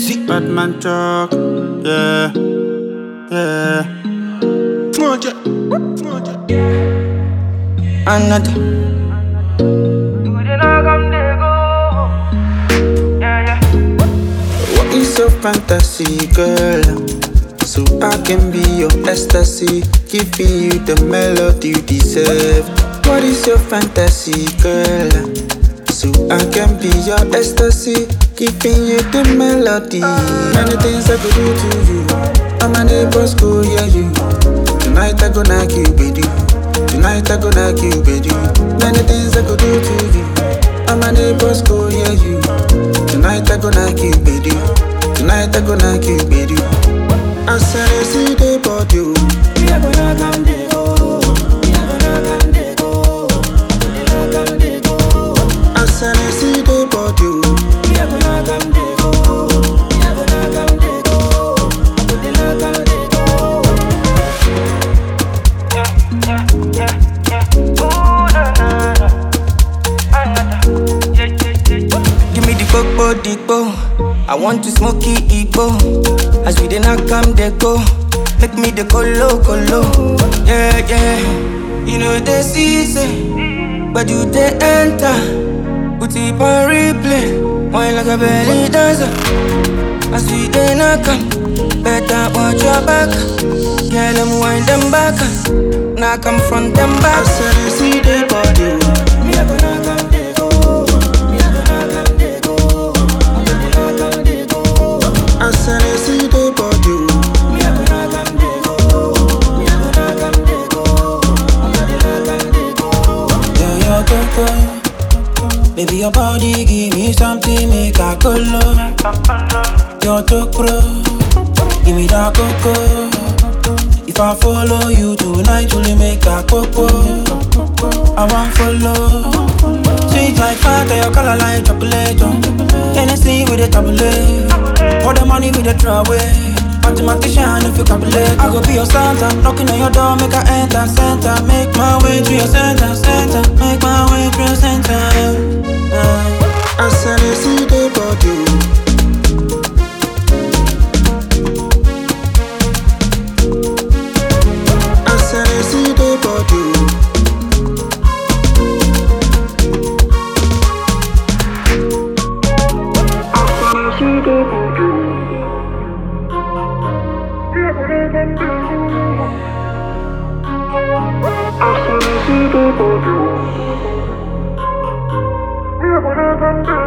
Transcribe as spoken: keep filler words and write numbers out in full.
Batman truck, yeah, yeah. Smoja, smoja. Another. What is your fantasy, girl? So I can be your ecstasy, giving you the melody you deserve. What is your fantasy, girl? So I can be your ecstasy, giving you the melody. Many things I could do to you. I'm a neighbor's go hear you. Tonight I go knock you, baby. Tonight I go knock you, baby. Many things I could do to you. I'm a neighbor's go hear you. Tonight I go knock you, baby. Tonight I go knock you, baby. I said I see the body. We are gonna come there, go. We are gonna come there, go. We are gonna come there, go. I said I see the body. We are gonna come there, go. We are gonna come there, go. We are gonna come there, go. Yeah, yeah, yeah, yeah. Ooh, na na na. Yeah, yeah, yeah, yeah. Give me the coco, the go. I want to smoke it, Igbo. As we dey knock am, dey go. Make me the colo, colo. Yeah, yeah. You know they see, say, but you they enter. Put it on replay. Wine like a belly dancer. As we dey knock am, better watch your back. Girl, them wind them back. Knock am front them back. I said I see the body. Me a go knock am, dey go. Me a go knock am, dey go. I said I see the body. Me a go knock am, dey go. Me a go knock am, dey go. Me a go knock am, dey go. Yeah, your coco. Baby, your body give me something, make a color. Your talk pro, give me that coco. If I follow you tonight, will you make a coco? I want follow. Sweet like Fanta, your color like chocolate. Hennessy with a tablet. Pour the money with a traway. Mathematician if you calculate. I go be your Santa, knocking on your door, make I enter center. Make my way to your center, center. Make my way to your center. uh. I said I see the body. I said I see the body. I said I see the body. I said I see the body.